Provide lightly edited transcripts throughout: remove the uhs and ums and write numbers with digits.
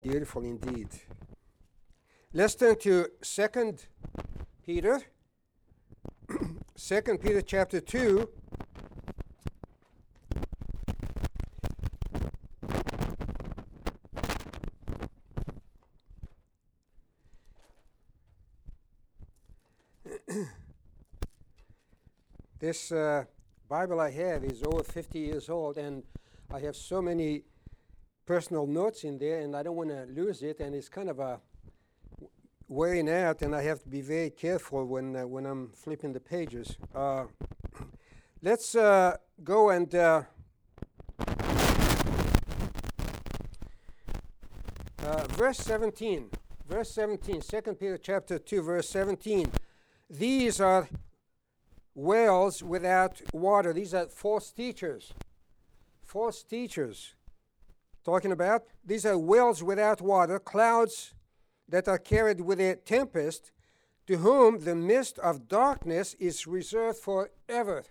Beautiful indeed. Let's turn to 2 Peter. 2 Peter chapter 2. This Bible I have is over 50 years old, and I have so many personal notes in there, and I don't want to lose it, and it's kind of wearing out, and I have to be very careful when I'm flipping the pages. Let's go and verse 17. Verse 17, 2 Peter chapter 2, verse 17. These are wells without water. These are false teachers. False teachers. Talking about, these are wells without water, clouds that are carried with a tempest, to whom the mist of darkness is reserved forever.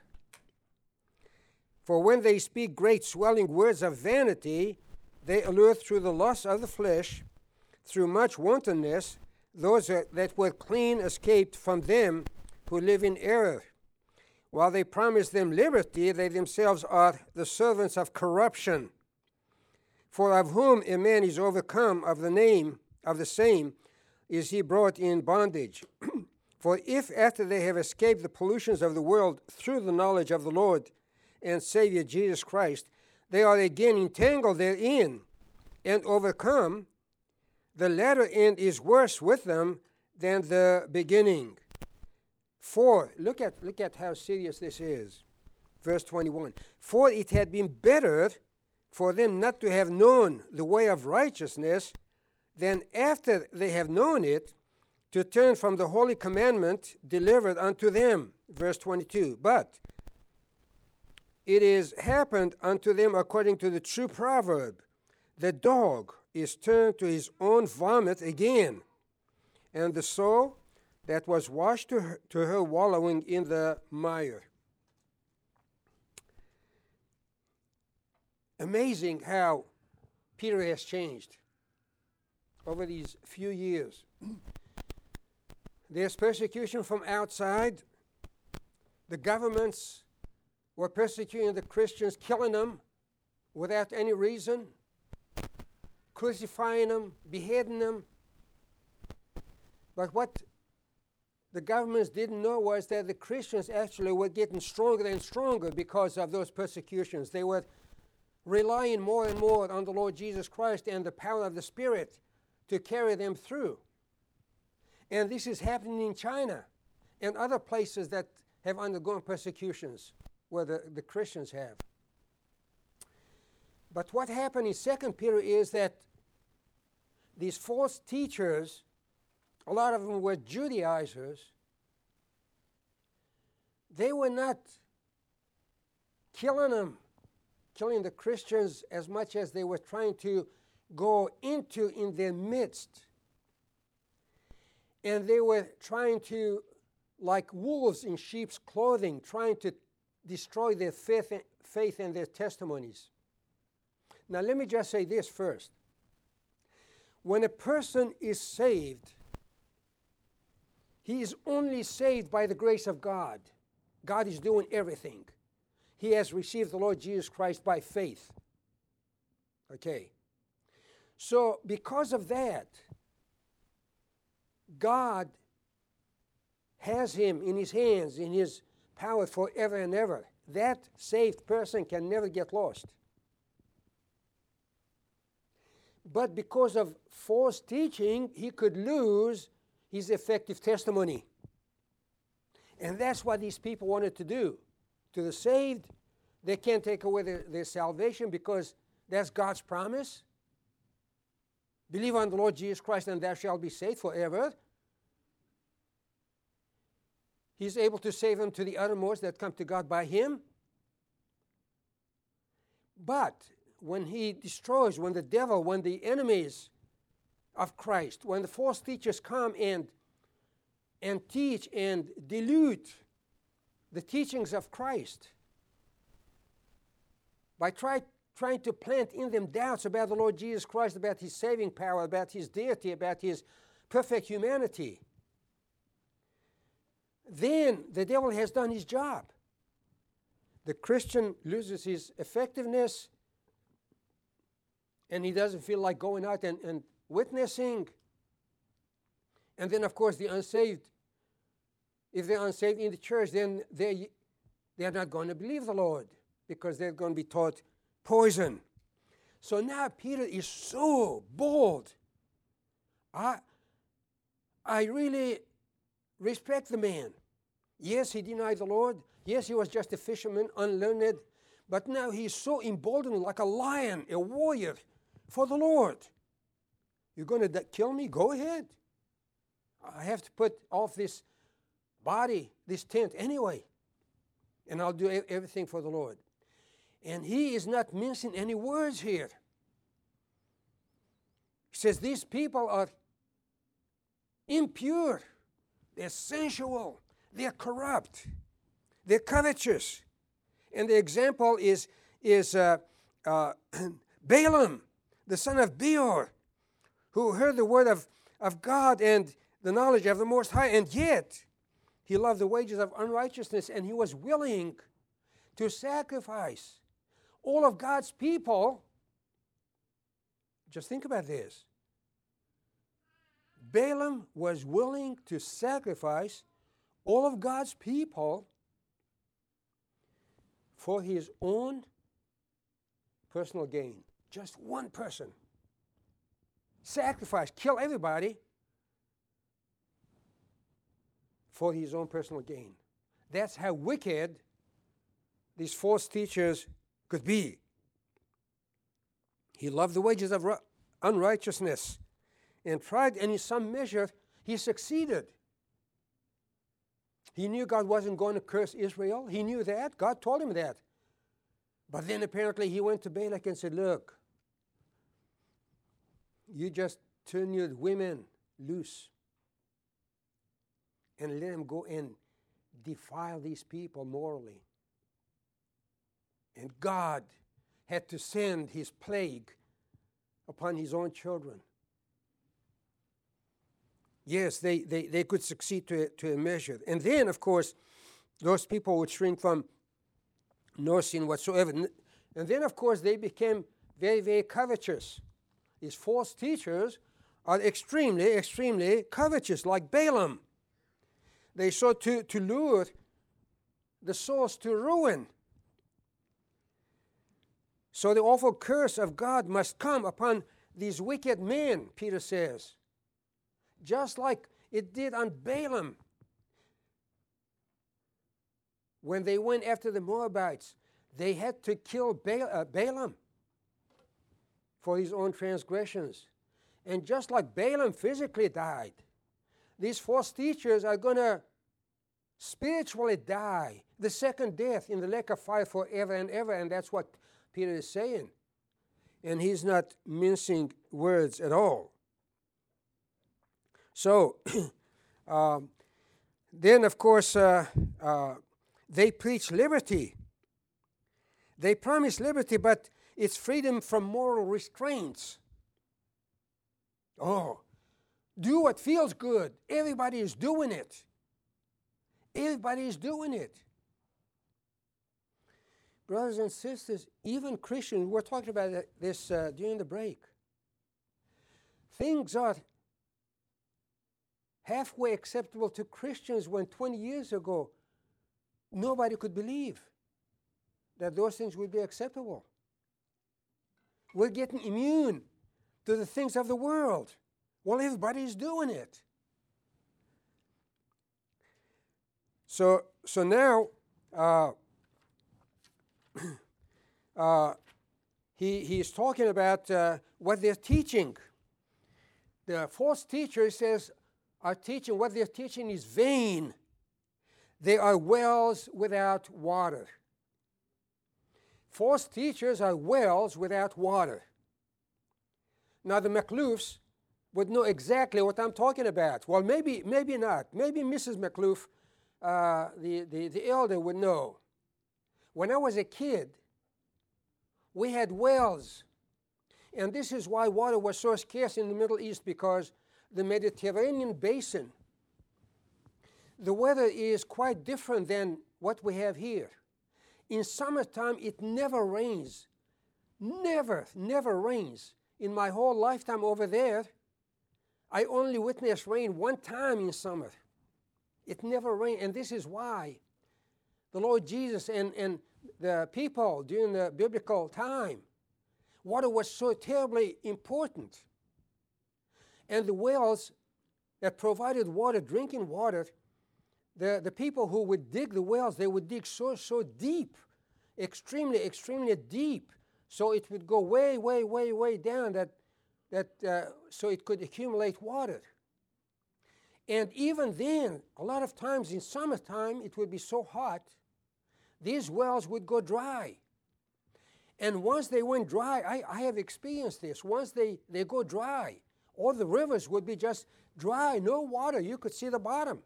For when they speak great swelling words of vanity, they allure through the lust of the flesh, through much wantonness, those that were clean escaped from them who live in error. While they promise them liberty, they themselves are the servants of corruption. For of whom a man is overcome, of the name of the same is he brought in bondage. For if after they have escaped the pollutions of the world through the knowledge of the Lord and Savior Jesus Christ, they are again entangled therein and overcome, the latter end is worse with them than the beginning. For, look at how serious this is. Verse 21. For it had been better for them not to have known the way of righteousness than after they have known it to turn from the holy commandment delivered unto them. Verse 22. But it is happened unto them according to the true proverb, the dog is turned to his own vomit again, and the soul that was washed to her wallowing in the mire. Amazing how Peter has changed over these few years. There's persecution from outside. The governments were persecuting the Christians, killing them without any reason, crucifying them, beheading them. But what the governments didn't know was that the Christians actually were getting stronger and stronger because of those persecutions. They were relying more and more on the Lord Jesus Christ and the power of the Spirit to carry them through. And this is happening in China and other places that have undergone persecutions where the Christians have. But what happened in 2 Peter is that these false teachers, a lot of them were Judaizers, they were not killing the Christians as much as they were trying to go into in their midst. And they were trying to, like wolves in sheep's clothing, trying to destroy their faith and their testimonies. Now let me just say this first. When a person is saved, he is only saved by the grace of God. God is doing everything. He has received the Lord Jesus Christ by faith. Okay. So because of that, God has him in his hands, in his power forever and ever. That saved person can never get lost. But because of false teaching, he could lose his effective testimony. And that's what these people wanted to do. To the saved, they can't take away their salvation because that's God's promise. Believe on the Lord Jesus Christ and thou shalt be saved forever. He's able to save them to the uttermost that come to God by him. But when he destroys, when the devil, when the enemies of Christ, when the false teachers come and teach and dilute the teachings of Christ by trying trying to plant in them doubts about the Lord Jesus Christ, about his saving power, about his deity, about his perfect humanity, then the devil has done his job. The Christian loses his effectiveness, and he doesn't feel like going out and witnessing. And then, of course, the unsaved, if they're unsaved in the church, then they're not going to believe the Lord because they're going to be taught poison. So now Peter is so bold. I really respect the man. Yes, he denied the Lord. Yes, he was just a fisherman, unlearned. But now he's so emboldened like a lion, a warrior for the Lord. You're going to kill me? Go ahead. I have to put off this body, this tent anyway. And I'll do everything for the Lord. And he is not mincing any words here. He says these people are impure. They're sensual. They're corrupt. They're covetous. And the example is Balaam, the son of Beor, who heard the word of God and the knowledge of the Most High, and yet he loved the wages of unrighteousness, and he was willing to sacrifice all of God's people. Just think about this. Balaam was willing to sacrifice all of God's people for his own personal gain. Just one person. Sacrifice, kill everybody for his own personal gain. That's how wicked these false teachers could be. He loved the wages of unrighteousness and tried, and in some measure, he succeeded. He knew God wasn't going to curse Israel. He knew that. God told him that. But then apparently he went to Balak and said, look, you just turn your women loose and let them go and defile these people morally. And God had to send his plague upon his own children. Yes, they could succeed to a measure. And then, of course, those people would shrink from no sin whatsoever. And then, of course, they became very, very covetous. These false teachers are extremely, extremely covetous, like Balaam. They sought to lure the souls to ruin. So the awful curse of God must come upon these wicked men, Peter says. Just like it did on Balaam. When they went after the Moabites, they had to kill Balaam for his own transgressions. And just like Balaam physically died, these false teachers are going to spiritually die, the second death in the lake of fire forever and ever. And that's what Peter is saying. And he's not mincing words at all. So, then of course, they preach liberty. They promise liberty, but it's freedom from moral restraints. Oh, do what feels good. Everybody is doing it. Everybody is doing it. Brothers and sisters, even Christians, we're talking about this during the break. Things are halfway acceptable to Christians when 20 years ago nobody could believe that those things would be acceptable. We're getting immune to the things of the world. Well, everybody's doing it. So now he's talking about what they're teaching. The false teacher says are teaching, what they're teaching is vain. They are wells without water. False teachers are wells without water. Now the McLoufs would know exactly what I'm talking about. Well, maybe not. Maybe Mrs. McLouf, the elder, would know. When I was a kid, we had wells. And this is why water was so scarce in the Middle East, because the Mediterranean basin, the weather is quite different than what we have here. In summertime, it never rains. Never rains. In my whole lifetime over there, I only witnessed rain one time in summer. It never rained, and this is why the Lord Jesus and the people during the biblical time, water was so terribly important. And the wells that provided water, drinking water, the people who would dig the wells, they would dig so deep, extremely deep, so it would go way down so it could accumulate water. And even then, a lot of times in summertime, it would be so hot, these wells would go dry. And once they went dry, I have experienced this. Once they go dry, all the rivers would be just dry, no water. You could see the bottom.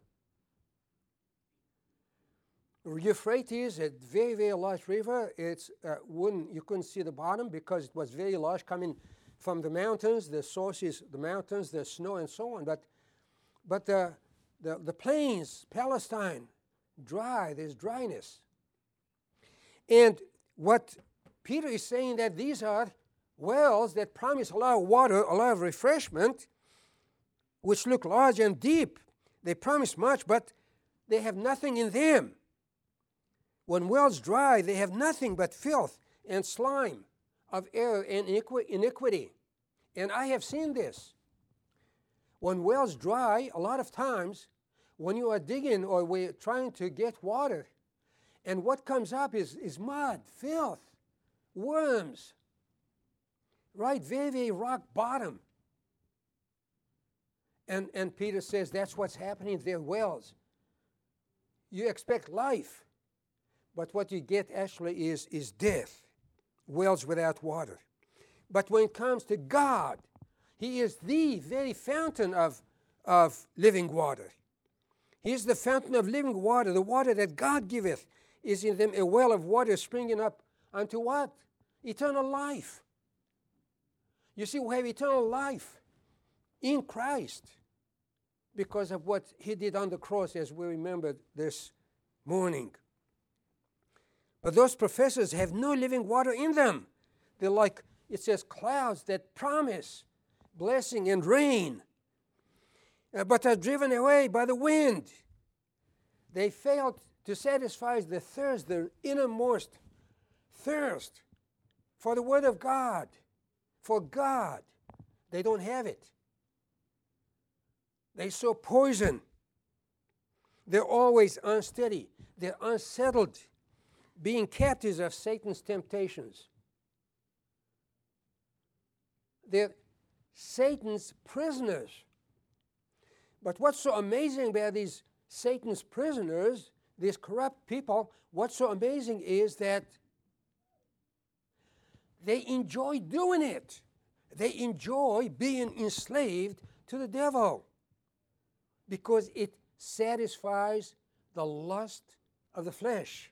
The Euphrates, a very large river, you couldn't see the bottom because it was very large, coming from the mountains. The source is the mountains, the snow, and so on. But the plains, Palestine, dry. There's dryness. And what Peter is saying, that these are wells that promise a lot of water, a lot of refreshment, which look large and deep. They promise much, but they have nothing in them. When wells dry, they have nothing but filth and slime of error and iniquity. And I have seen this. When wells dry, a lot of times, when you are digging or we're trying to get water, and what comes up is mud, filth, worms, right? Very rock bottom. And Peter says that's what's happening. They're wells. You expect life, but what you get actually is death, wells without water. But when it comes to God, He is the very fountain of living water. He is the fountain of living water. The water that God giveth is in them a well of water springing up unto what? Eternal life. You see, we have eternal life in Christ because of what He did on the cross, as we remembered this morning. But those professors have no living water in them. They're like, it says, clouds that promise blessing and rain, but are driven away by the wind. They failed to satisfy the thirst, the innermost thirst for the Word of God, for God. They don't have it. They sow poison. They're always unsteady. They're unsettled, being captives of Satan's temptations. They're Satan's prisoners. But what's so amazing about these Satan's prisoners, these corrupt people, what's so amazing is that they enjoy doing it. They enjoy being enslaved to the devil because it satisfies the lust of the flesh.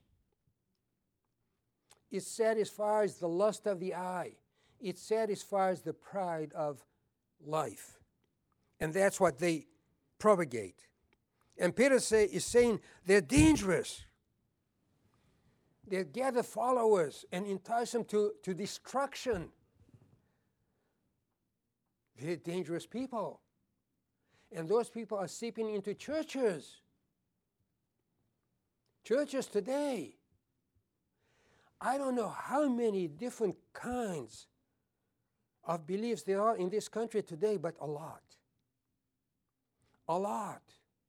It satisfies the lust of the eye. It satisfies the pride of life. And that's what they propagate. And Peter is saying they're dangerous. They gather followers and entice them to destruction. They're dangerous people. And those people are seeping into churches. Churches today. I don't know how many different kinds of beliefs there are in this country today, but a lot. A lot.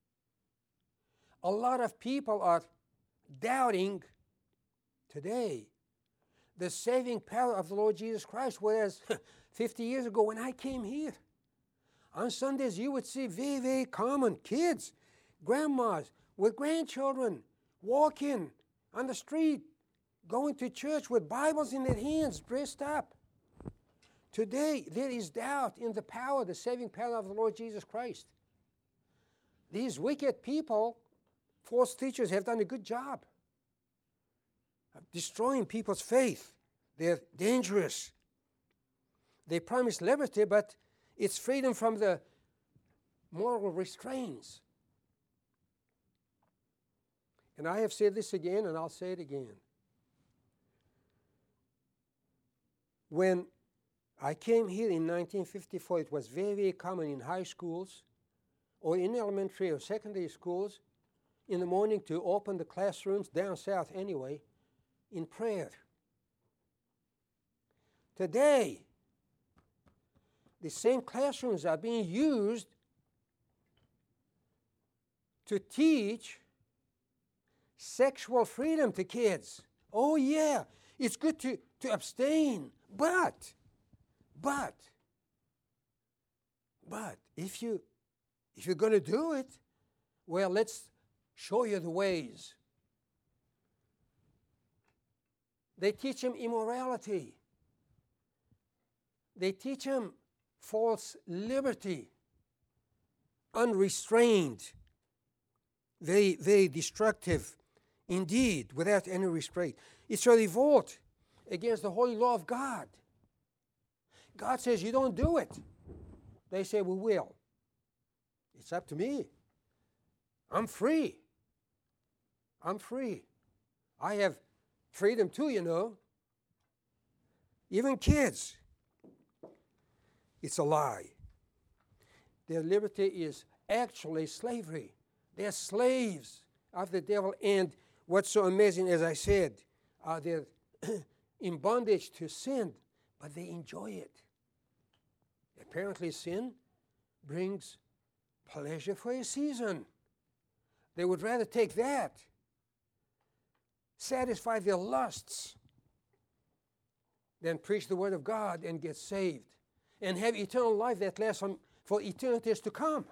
A lot of people are doubting today the saving power of the Lord Jesus Christ, whereas 50 years ago when I came here, on Sundays you would see very common kids, grandmas with grandchildren walking on the street, going to church with Bibles in their hands, dressed up. Today, there is doubt in the power, the saving power of the Lord Jesus Christ. These wicked people, false teachers, have done a good job of destroying people's faith They're dangerous. They promise liberty, but it's freedom from the moral restraints. And I have said this again, and I'll say it again. When I came here in 1954, it was very, very common in high schools or in elementary or secondary schools in the morning to open the classrooms, down south anyway, in prayer. Today, the same classrooms are being used to teach sexual freedom to kids. Oh yeah, it's good to abstain, but if you're going to do it, well, let's show you the ways. They teach them immorality. They teach them false liberty, unrestrained, very, very destructive indeed, without any restraint. It's a revolt against the holy law of God. God says, you don't do it. They say, we will. It's up to me. I'm free. I'm free. I have freedom too, you know. Even kids. It's a lie. Their liberty is actually slavery. They're slaves of the devil. And what's so amazing, as I said, they're in bondage to sin, but they enjoy it. Apparently, sin brings pleasure for a season. They would rather take that, satisfy their lusts, than preach the word of God and get saved and have eternal life that lasts for eternities to come.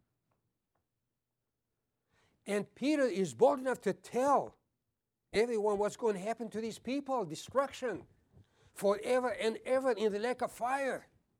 And Peter is bold enough to tell everyone what's going to happen to these people: destruction forever and ever in the lake of fire.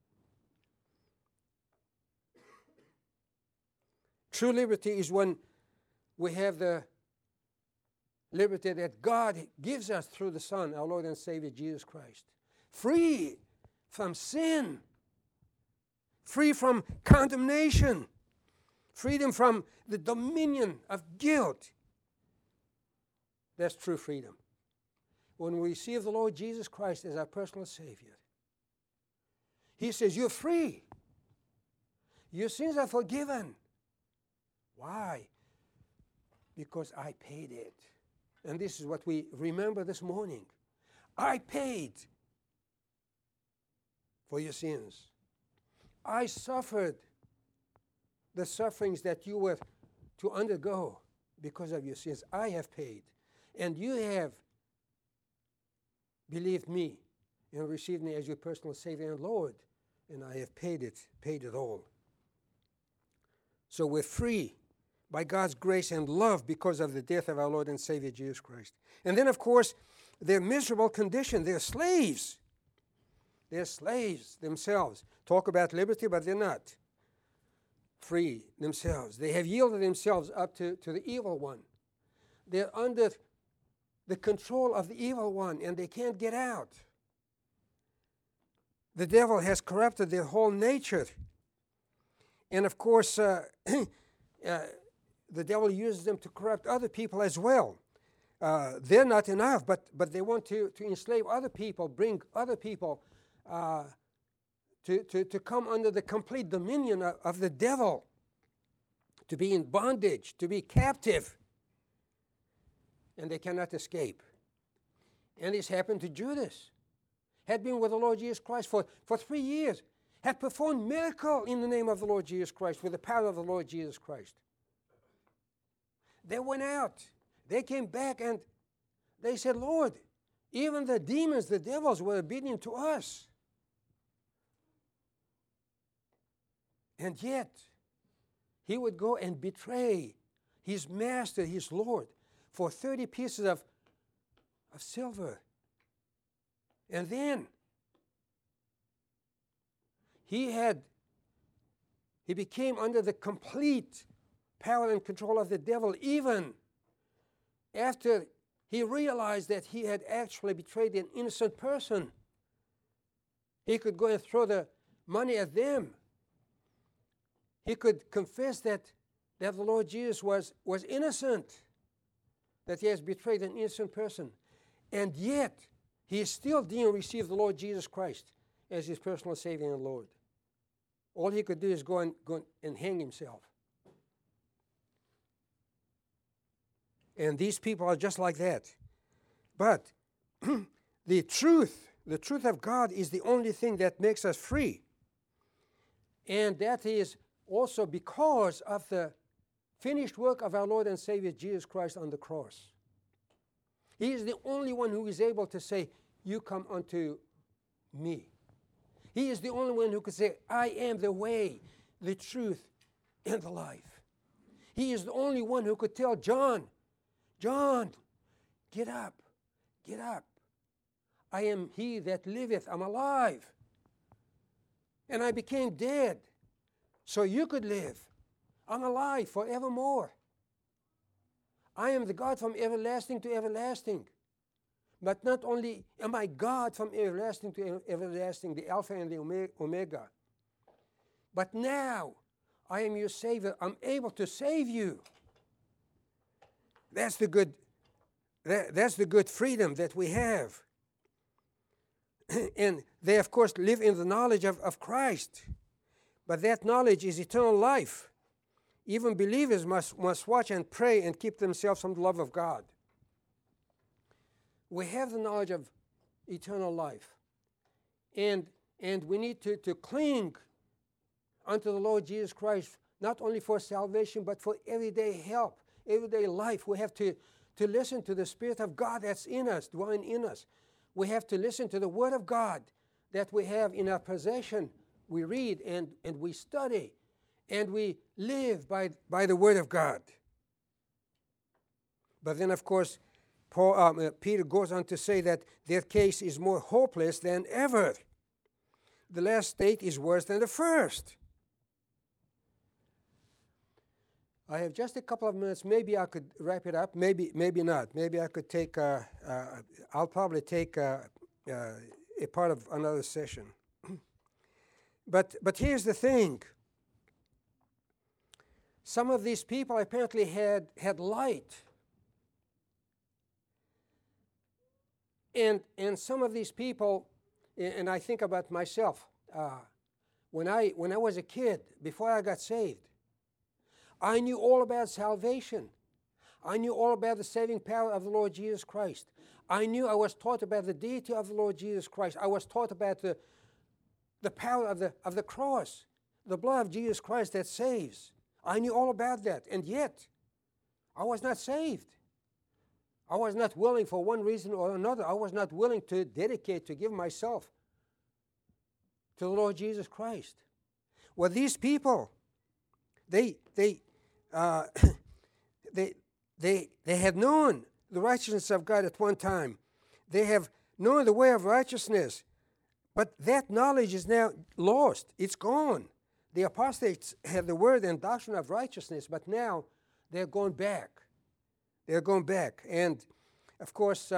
True liberty is when we have the liberty that God gives us through the Son, our Lord and Savior, Jesus Christ. Free from sin. Free from condemnation. Freedom from the dominion of guilt. That's true freedom. When we receive the Lord Jesus Christ as our personal Savior, He says, you're free. Your sins are forgiven. Why? Because I paid it. And this is what we remember this morning. I paid for your sins. I suffered the sufferings that you were to undergo because of your sins. I have paid. And you have believed me and received me as your personal Savior and Lord. And I have paid it all. So we're free by God's grace and love because of the death of our Lord and Savior Jesus Christ. And then, of course, their miserable condition. They're slaves. They're slaves themselves. Talk about liberty, but they're not free themselves. They have yielded themselves up to the evil one. They're under the control of the evil one, and they can't get out. The devil has corrupted their whole nature. And of course, the devil uses them to corrupt other people as well. They're not enough, but they want to enslave other people, bring other people to come under the complete dominion of the devil, to be in bondage, to be captive. And they cannot escape. And this happened to Judas. Had been with the Lord Jesus Christ for 3 years. Had performed miracle in the name of the Lord Jesus Christ, with the power of the Lord Jesus Christ. They went out. They came back and they said, Lord, even the demons, the devils were obedient to us. And yet, he would go and betray his master, his Lord, for 30 pieces of silver. And then he became under the complete power and control of the devil, even after he realized that he had actually betrayed an innocent person. He could go and throw the money at them. He could confess that the Lord Jesus was innocent, that he has betrayed an innocent person. And yet, he still didn't receive the Lord Jesus Christ as his personal Savior and Lord. All he could do is go and hang himself. And these people are just like that. But the truth of God is the only thing that makes us free. And that is also because of the finished work of our Lord and Savior Jesus Christ on the cross. He is the only one who is able to say, you come unto me. He is the only one who could say, I am the way, the truth, and the life. He is the only one who could tell John, get up, get up. I am he that liveth, I'm alive. And I became dead, so you could live. I'm alive forevermore. I am the God from everlasting to everlasting. But not only am I God from everlasting to everlasting, the Alpha and the Omega, but now I am your Savior. I'm able to save you. That's the good freedom that we have. And they, of course, live in the knowledge of Christ. But that knowledge is eternal life. Even believers must watch and pray and keep themselves from the love of God. We have the knowledge of eternal life. And we need to cling unto the Lord Jesus Christ, not only for salvation, but for everyday help, everyday life. We have to listen to the Spirit of God that's in us, dwelling in us. We have to listen to the Word of God that we have in our possession. We read and we study, and we live by the Word of God. But then, of course, Peter goes on to say that their case is more hopeless than ever. The last state is worse than the first. I have just a couple of minutes. Maybe I could wrap it up. Maybe not. Maybe I could take. I'll probably take a part of another session. But here's the thing. Some of these people apparently had light. And some of these people, and I think about myself, when I was a kid, before I got saved, I knew all about salvation. I knew all about the saving power of the Lord Jesus Christ. I was taught about the deity of the Lord Jesus Christ. I was taught about the power of the cross, the blood of Jesus Christ that saves. I knew all about that, and yet I was not saved. I was not willing, for one reason or another, I was not willing to dedicate, to give myself to the Lord Jesus Christ. Well, these people, they had known the righteousness of God at one time. They have known the way of righteousness, but that knowledge is now lost. It's gone. The apostates had the word and doctrine of righteousness, but now they're going back. They're going back. And, of course,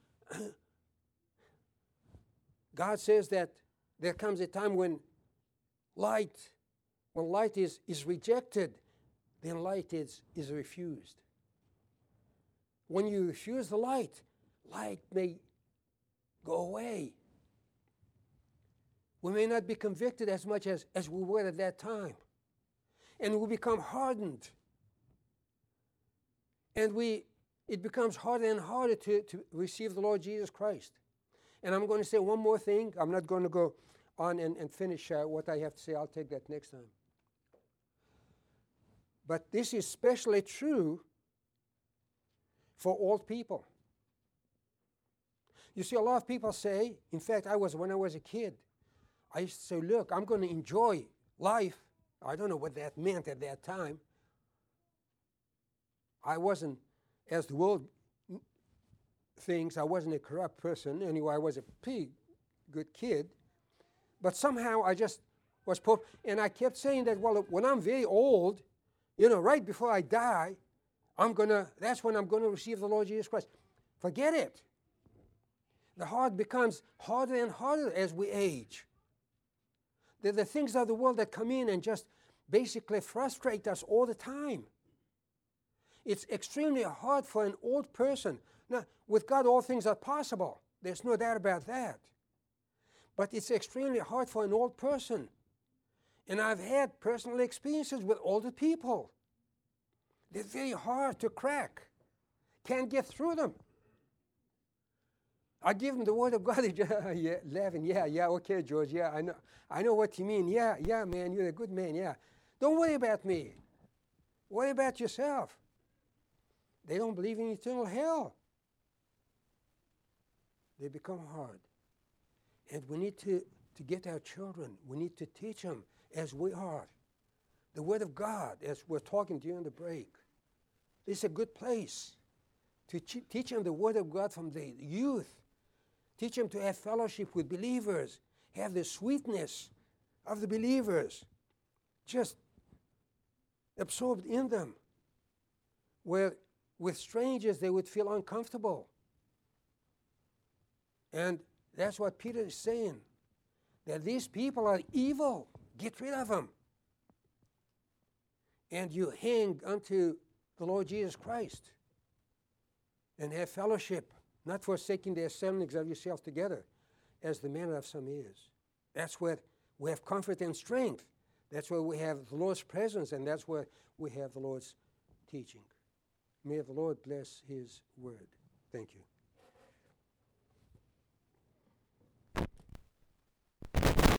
God says that there comes a time when light is rejected, then light is refused. When you refuse the light may go away. We may not be convicted as much as we were at that time. And we become hardened. And it becomes harder and harder to receive the Lord Jesus Christ. And I'm going to say one more thing. I'm not going to go on and finish what I have to say. I'll take that next time. But this is especially true for old people. You see, a lot of people say, in fact, when I was a kid, I used to say, look, I'm going to enjoy life. I don't know what that meant at that time. I wasn't, as the world thinks, I wasn't a corrupt person. Anyway, I was a pretty good kid. But somehow I just was poor. And I kept saying that, well, when I'm very old, right before I die, that's when I'm going to receive the Lord Jesus Christ. Forget it. The heart becomes harder and harder as we age. The things of the world that come in and just basically frustrate us all the time. It's extremely hard for an old person. Now, with God, all things are possible. There's no doubt about that. But it's extremely hard for an old person. And I've had personal experiences with older people. They're very hard to crack. Can't get through them. I give them the word of God. Yeah, laughing. Yeah, okay, George. Yeah, I know what you mean. Yeah, man, you're a good man. Yeah. Don't worry about me. Worry about yourself. They don't believe in eternal hell. They become hard. And we need to get our children, we need to teach them as we are. The Word of God, as we're talking during the break. This is a good place to teach them the Word of God from the youth. Teach them to have fellowship with believers, have the sweetness of the believers just absorbed in them, where with strangers they would feel uncomfortable. And that's what Peter is saying, that these people are evil. Get rid of them. And you hang unto the Lord Jesus Christ and have fellowship, not forsaking the assemblies of yourselves together, as the manner of some is. That's where we have comfort and strength. That's where we have the Lord's presence, and that's where we have the Lord's teaching. May the Lord bless His word. Thank you.